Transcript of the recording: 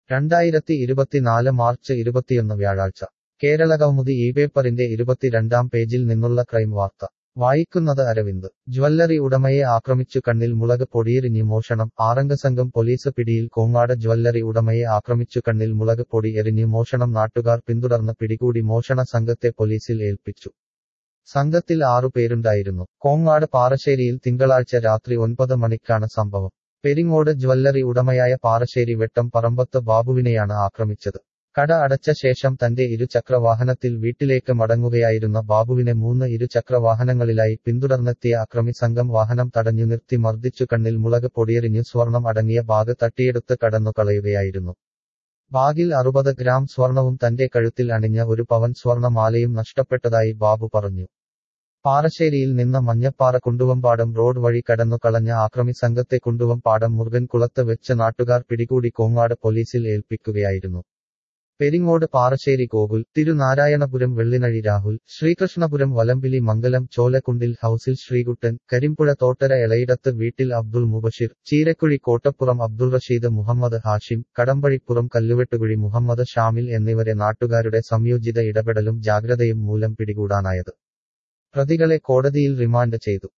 2024 March 21 വ്യാഴാഴ്ച കേരളകൗമുദി ഇപേപ്പറിന്റെ 22-ാം പേജിൽ നിന്നുള്ള ക്രൈം വാർത്ത വായിക്കുന്നത് അരവിന്ദ് ജ്വല്ലറി ഉടമയെ ആക്രമിച്ചു കണ്ണിൽ മുളക് പൊടിയെറിഞ്ഞ് മോഷണം ആറംഗ സംഘം പോലീസ് പിടിയിൽ കോങ്ങാട് ജ്വല്ലറി ഉടമയെ ആക്രമിച്ചു കണ്ണിൽ മുളക് പൊടി എറിഞ്ഞ് മോഷണം നാട്ടുകാർ പിന്തുടർന്ന് പിടികൂടി മോഷണ സംഘത്തെ പോലീസിൽ ഏൽപ്പിച്ചു സംഘത്തിൽ 6 പേരുണ്ടായിരുന്നു കോങ്ങാട് പാറശ്ശേരിയിൽ തിങ്കളാഴ്ച രാത്രി 9 മണിക്കാണ് സംഭവം പെരിങ്ങോട് ജ്വല്ലറി ഉടമയായ പാറശ്ശേരി വെട്ടം പറമ്പത്ത് ബാബുവിനെയാണ് ആക്രമിച്ചത് കട അടച്ച ശേഷം തന്റെ ഇരുചക്രവാഹനത്തിൽ വീട്ടിലേക്ക് മടങ്ങുകയായിരുന്ന ബാബുവിനെ 3 ഇരുചക്രവാഹനങ്ങളിലായി പിന്തുടർന്നെത്തിയ അക്രമി സംഘം വാഹനം തടഞ്ഞു നിർത്തി മർദ്ദിച്ചു കണ്ണിൽ മുളക് പൊടിയെറിഞ്ഞു സ്വർണം അടങ്ങിയ ബാഗ് തട്ടിയെടുത്ത് കടന്നു കളയുകയായിരുന്നു ബാഗിൽ 60 ഗ്രാം സ്വർണവും തന്റെ കഴുത്തിൽ അണിഞ്ഞ 1 പവൻ സ്വർണമാലയും നഷ്ടപ്പെട്ടതായി ബാബു പറഞ്ഞു പാറശ്ശേരിയിൽ നിന്ന് മഞ്ഞപ്പാറ കുണ്ടുവമ്പാടം റോഡ് വഴി കടന്നു കളഞ്ഞ ആക്രമി സംഘത്തെ കുണ്ടുവമ്പാടം മുരുകൻകുളത്ത് വെച്ച് നാട്ടുകാർ പിടികൂടി കോങ്ങാട് പോലീസിൽ ഏൽപ്പിക്കുകയായിരുന്നു പെരിങ്ങോട് പാറശ്ശേരി ഗോകുൽ തിരുനാരായണപുരം വെള്ളിനഴി രാഹുൽ ശ്രീകൃഷ്ണപുരം വലമ്പിലി മംഗലം ചോലക്കുണ്ടിൽ ഹൌസിൽ ശ്രീകുട്ടൻ കരിമ്പുഴ തോട്ടര എളയിടത്ത് വീട്ടിൽ അബ്ദുൾ മുബഷിർ ചീരക്കുഴി കോട്ടപ്പുറം അബ്ദുൾ റഷീദ് മുഹമ്മദ് ഹാഷിം കടമ്പഴിപ്പുറം കല്ലുവെട്ടുകുഴി മുഹമ്മദ് ഷാമിൽ എന്നിവരെ നാട്ടുകാരുടെ സംയോജിത ഇടപെടലും ജാഗ്രതയും മൂലം പിടികൂടാനായത് പ്രതികളെ കോടതിയിൽ റിമാൻഡ് ചെയ്തു